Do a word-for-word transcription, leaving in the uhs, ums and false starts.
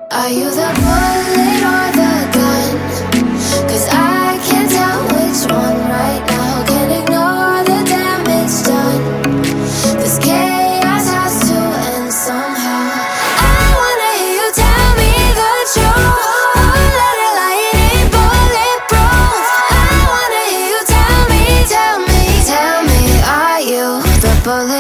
Are you the bullet or the gun? 'Cause I can't tell which one right now. Can't ignore the damage done. This chaos has to end somehow. I wanna hear you tell me the truth. Oh, let it lie, it ain't bulletproof. I wanna hear you tell me, tell me, tell me, are you the bullet